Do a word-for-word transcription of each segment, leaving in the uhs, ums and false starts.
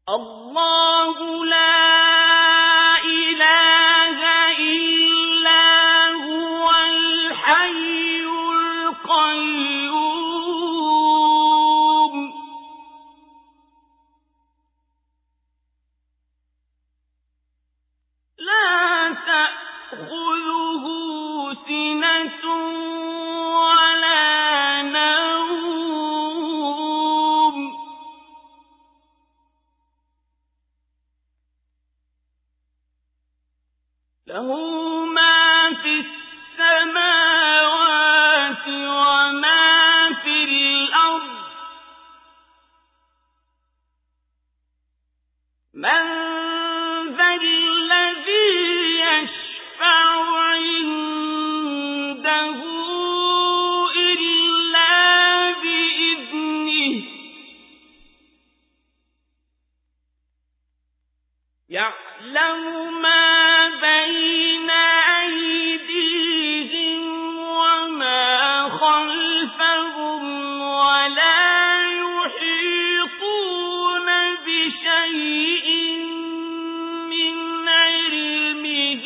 الله لا إله إلا هو الحي القيوم لا تأخذه سنة ولا نوم له ما في السماوات وما في الأرض من ذا الذي يشفع عنده إلا بإذنه يعلم ما بين أيديهم وما خلفهم ولا يحيطون بشيء من علمه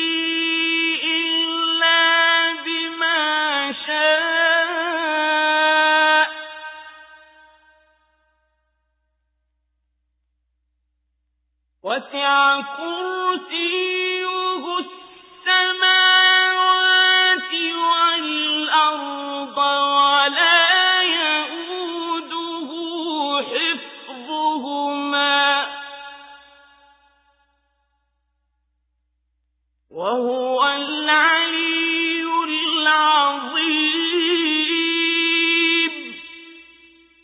إلا بما شاء وسع كرسيه